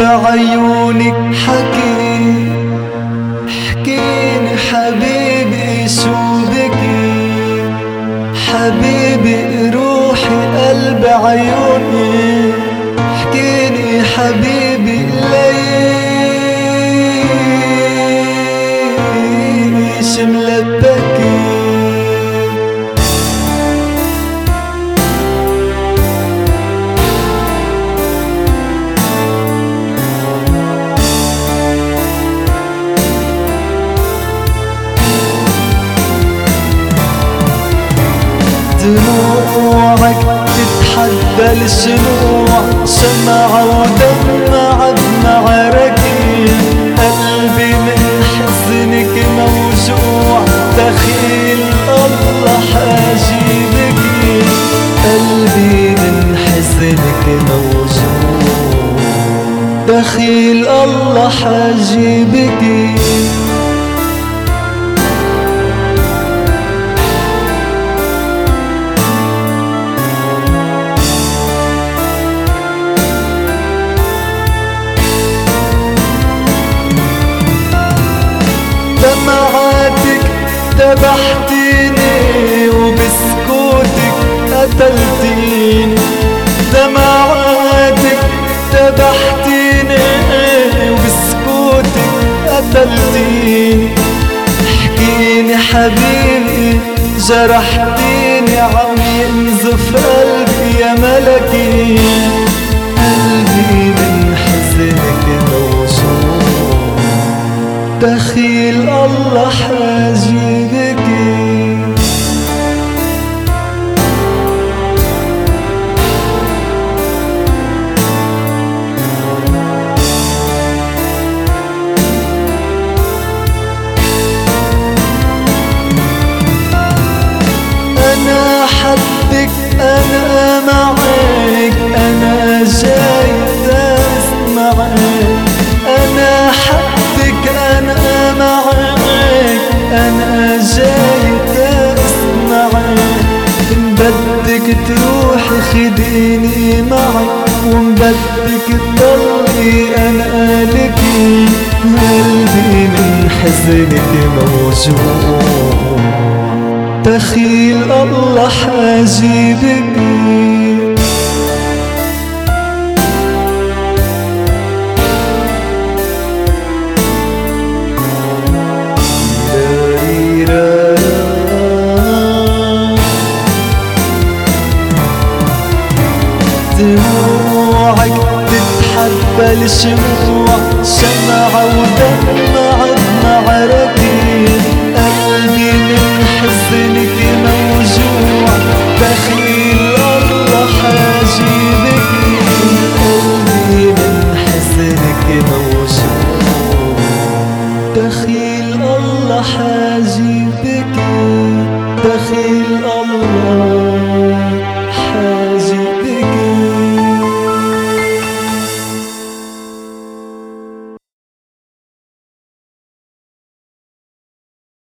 عيونك حكيني حبيبي شو بكي، حبيبي روحي قلب عيوني، حكيني حبيبي ليش ملبكي. دموعك تتحدى الشموع، شمعة ودمعة بمعركي، قلبي من حزنك موجوع، دخيل الله حاجيبكي، قلبي من حزنك موجوع، دخيل الله حاجيبكي. دمعاتك ذبحتيني وبسكوتك قتلتيني، دمعاتك ذبحتيني وبسكوتك قتلتيني، حكيني حبيبي جرحتيني، عم ينزف قلبي يا ملكي، قلبي من حزنك موجوع، دخيل الله حاجيبكي. أنا حدك أنا معك، أنا جاي أسمعك، أنا حدك أنا معك، أنا جاي أسمعك، إن بدك تروحي خديني معك، وإن بدك تضلي أنا لكي، قلبي من حزنك موجوع، دخيل الله حاجيبكي. دموعك تتحدى الشموع، شمعة ودمعة بمعركي، قلبي من حزنك موجوع، دخيل الله حاجيبكي، قلبي من حزنك موجوع، دخيل الله حاجيبكي، دخيل الله